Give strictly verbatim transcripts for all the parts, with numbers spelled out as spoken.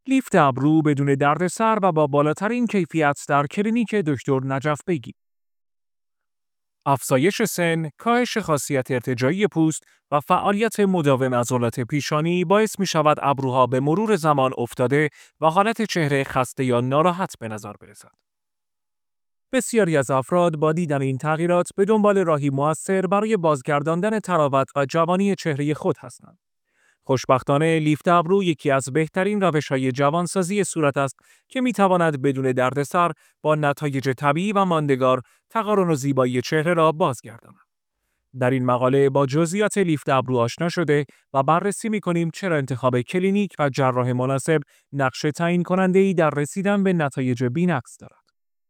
لیفت ابرو بدون دردسر و با بالاترین کیفیت در کلینیک دکتر نجف بیگی. افزایش سن، کاهش خاصیت ارتجاعی پوست و فعالیت مداوم عضلات پیشانی باعث می شود ابروها به مرور زمان افتاده و حالت چهره خسته یا ناراحت به نظر برسد. بسیاری از افراد با دیدن این تغییرات به دنبال راهی مؤثر برای بازگرداندن تراوت و جوانی چهره خود هستند. خوشبختانه لیفت ابرو یکی از بهترین روش‌های جوانسازی صورت است که می‌تواند بدون دردسر با نتایج طبیعی و ماندگار تقارن و زیبایی چهره را بازگرداند. در این مقاله با جزئیات لیفت ابرو آشنا شده و بررسی می‌کنیم چرا انتخاب کلینیک و جراح مناسب نقش تعیین کننده‌ای در رسیدن به نتایج بی‌نقص دارد.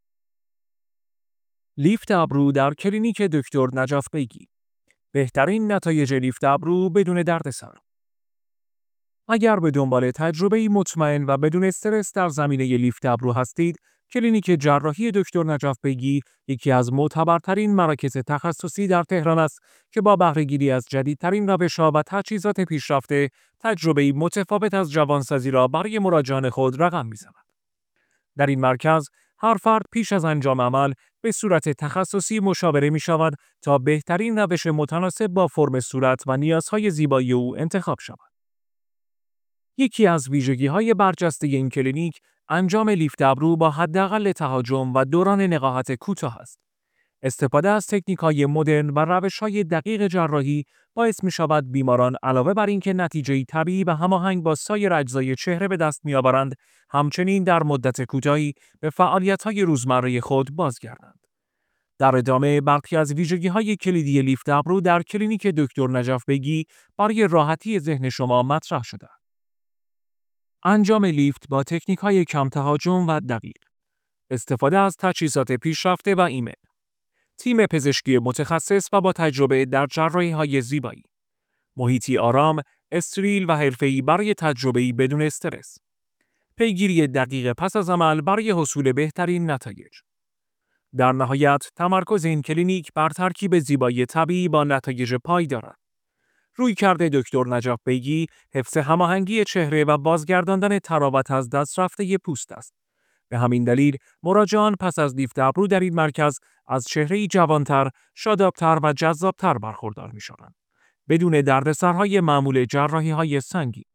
لیفت ابرو در کلینیک دکتر نجف بیگی. بهترین نتایج لیفت ابرو بدون دردسر. اگر به دنبال تجربه‌ای مطمئن و بدون استرس در زمینه لیفت ابرو هستید، کلینیک جراحی دکتر نجف بیگی یکی از معتبرترین مراکز تخصصی در تهران است که با بهره‌گیری از جدیدترین روش‌ها و تجهیزات پیشرفته، تجربه‌ای متفاوت از جوانسازی را برای مراجعان خود رقم می‌زند. در این مرکز، هر فرد پیش از انجام عمل به صورت تخصصی مشاوره می‌شود تا بهترین روش متناسب با فرم صورت و نیازهای زیبایی او انتخاب شود. یکی از ویژگی‌های برجسته این کلینیک، انجام لیفت ابرو با حداقل تهاجم و دوران نقاهت کوتاه است. استفاده از تکنیک‌های مدرن و روش‌های دقیق جراحی باعث می‌شود بیماران علاوه بر اینکه نتیجه‌ای طبیعی و هماهنگ با سایر اجزای چهره به دست می‌آورند، همچنین در مدت کوتاهی به فعالیت‌های روزمره خود بازگردند. در ادامه برخی از ویژگی‌های کلیدی لیفت ابرو در کلینیک دکتر نجف بیگی برای راحتی ذهن شما مطرح شده. انجام لیفت با تکنیک‌های کم تهاجم و دقیق. استفاده از تجهیزات پیشرفته و ایمن. تیم پزشکی متخصص و با تجربه در جراحی‌های زیبایی. محیطی آرام، استریل و حرفه‌ای برای تجربه‌ای بدون استرس. پیگیری دقیق پس از عمل برای حصول بهترین نتایج. در نهایت، تمرکز این کلینیک بر ترکیب زیبایی طبیعی با نتایج پایدار است. رویکرد دکتر نجف بیگی، حفظ هماهنگی چهره و بازگرداندن تراوت از دست رفته پوست است. به همین دلیل، مراجعان پس از لیفت ابرو در این مرکز از چهره‌ای جوانتر، شادابتر و جذابتر برخوردار می‌شوند، بدون دردسرهای معمول جراحی‌های سنگین.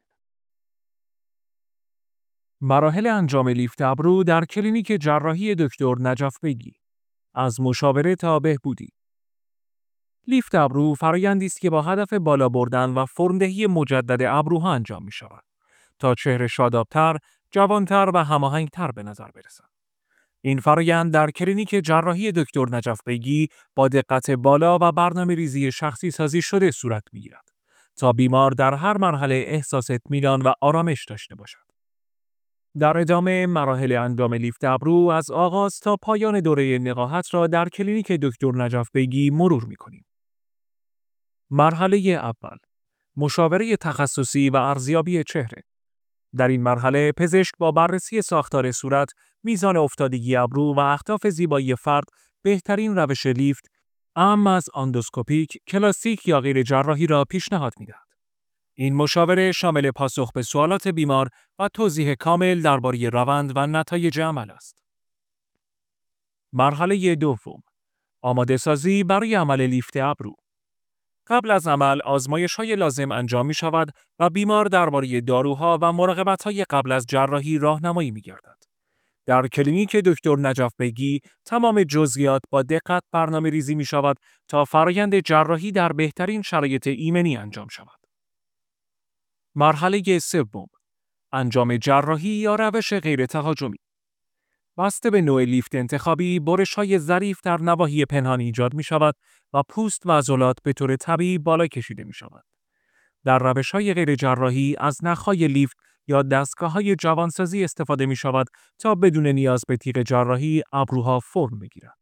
مراحل انجام لیفت ابرو در کلینیک جراحی دکتر نجف بیگی. از مشاوره تا بهبودی. لیفت ابرو فرآیندی است که با هدف بالا بردن و فرمدهی مجدد ابروها انجام می شود تا چهره شادابتر، جوانتر و هماهنگتر به نظر برسد. این فرآیند در کلینیک جراحی دکتر نجف بیگی با دقت بالا و برنامه‌ریزی شخصی سازی شده صورت می‌گیرد تا بیمار در هر مرحله احساس اطمینان و آرامش داشته باشد. در ادامه مراحل انجام لیفت ابرو از آغاز تا پایان دوره نقاهت را در کلینیک دکتر نجف بیگی مرور می‌کنیم. مرحله اول، مشاوره تخصصی و ارزیابی چهره. در این مرحله پزشک با بررسی ساختار صورت، میزان افتادگی ابرو و اهداف زیبایی فرد، بهترین روش لیفت، اعم از اندوسکوپیک، کلاسیک یا غیر جراحی را پیشنهاد می‌دهد. این مشاوره شامل پاسخ به سوالات بیمار و توضیح کامل درباره روند و نتایج عمل است. مرحله دوم، آماده سازی برای عمل لیفت ابرو. قبل از عمل آزمایش‌های لازم انجام می‌شود و بیمار درباره داروها و مراقبت‌های قبل از جراحی راهنمایی می‌گردد. در کلینیک دکتر نجف بیگی تمام جزئیات با دقت برنامه‌ریزی می‌شود تا فرآیند جراحی در بهترین شرایط ایمنی انجام شود. مرحله سوم، انجام جراحی یا روش غیر تهاجمی. بسته به نوع لیفت انتخابی، برش‌های ظریف در نواحی پنهان ایجاد می‌شود و پوست و عضلات به طور طبیعی بالا کشیده می‌شود. در روش‌های غیر جراحی از نخ‌های لیفت یا دستگاه‌های جوانسازی استفاده می‌شود تا بدون نیاز به تیغ جراحی ابروها فرم بگیرد.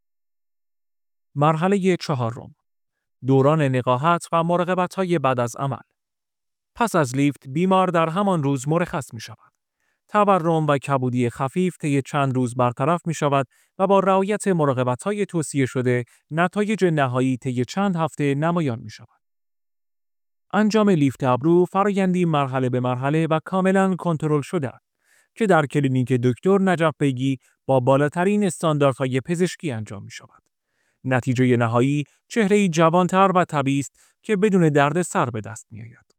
مرحله چهارم، دوران نقاهت و مراقبت‌های بعد از عمل. پس از لیفت بیمار در همان روز مرخص می‌شود. تورم و کبودی خفیف طی چند روز برطرف می‌شود و با رعایت مراقبت‌های توصیه شده، نتایج نهایی طی چند هفته نمایان می‌شود. انجام لیفت ابرو فرآیندی مرحله به مرحله و کاملا کنترل شده است که در کلینیک دکتر نجف بیگی با بالاترین استانداردهای پزشکی انجام می شود. نتیجه نهایی چهره‌ای جوانتر و طبیعی است که بدون درد سر به دست می آید.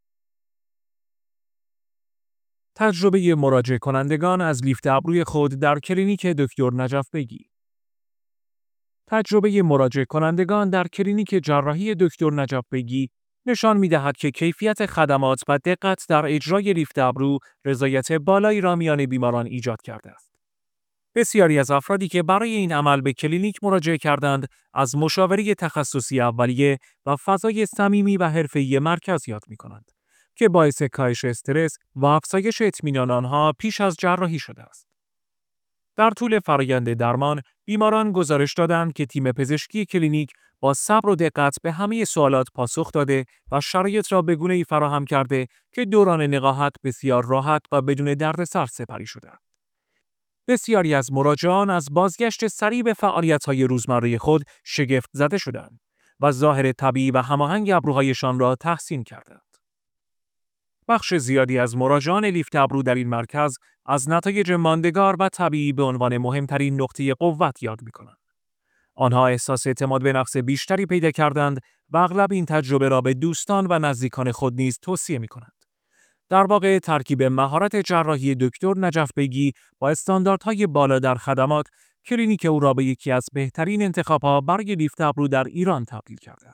تجربه مراجع کنندگان از لیفت ابروی خود در کلینیک دکتر نجف بیگی. تجربه مراجع کنندگان در کلینیک جراحی دکتر نجف بیگی نشان می‌دهد که کیفیت خدمات و دقت در اجرای لیفت ابرو رضایت بالایی را میان بیماران ایجاد کرده است. بسیاری از افرادی که برای این عمل به کلینیک مراجعه کردند، از مشاوره تخصصی اولیه و فضای صمیمی و حرفه‌ای مرکز یاد می‌کنند که باعث کاهش استرس و افزایش اطمینان آنها پیش از جراحی شده است. در طول فرآیند درمان، بیماران گزارش دادند که تیم پزشکی کلینیک با صبر و دقت به همه سوالات پاسخ داده و شرایط را به گونه‌ای فراهم کرده که دوران نقاهت بسیار راحت و بدون دردسر سپری شده. بسیاری از مراجعان از بازگشت سریع به فعالیت‌های روزمره خود شگفت زده شدند و ظاهر طبیعی و هماهنگ ابروهایشان را تحسین کردند. بخش زیادی از مراجعان لیفت ابرو در این مرکز از نتایج ماندگار و طبیعی به عنوان مهمترین نقطه قوت یاد می‌کنند. آنها احساس اعتماد به نفس بیشتری پیدا کردند و اغلب این تجربه را به دوستان و نزدیکان خود نیز توصیه می‌کنند. در واقع ترکیب مهارت جراحی دکتر نجف بیگی با استانداردهای بالا در خدمات، کلینیک او را به یکی از بهترین انتخاب‌ها برای لیفت ابرو در ایران تبدیل کرده.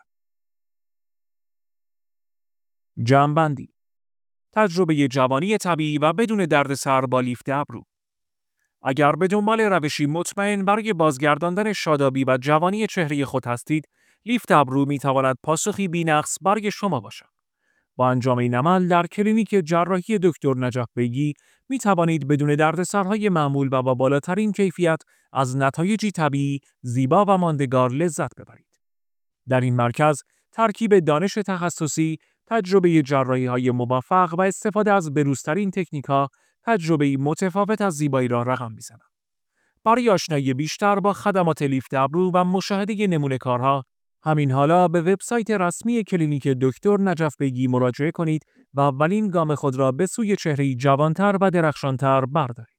جمع‌بندی: تجربه جوانی طبیعی و بدون دردسر با لیفت ابرو. اگر به دنبال روشی مطمئن برای بازگرداندن شادابی و جوانی چهره خود هستید، لیفت ابرو می‌تواند پاسخی بی‌نقص برای شما باشد. با انجام این عمل در کلینیک جراحی دکتر نجف بیگی می توانید بدون دردسرهای معمول و با بالاترین کیفیت از نتایجی طبیعی، زیبا و ماندگار لذت ببرید. در این مرکز ترکیب دانش تخصصی، تجربه جراحی‌های موفق و استفاده از بروزترین تکنیک‌ها، تجربه‌ای متفاوت از زیبایی را رقم می‌زند. برای آشنایی بیشتر با خدمات لیفت ابرو و مشاهده نمونه کارها، همین حالا به وبسایت رسمی کلینیک دکتر نجف بیگی مراجعه کنید و اولین گام خود را به سوی چهره‌ای جوانتر و درخشانتر بردارید.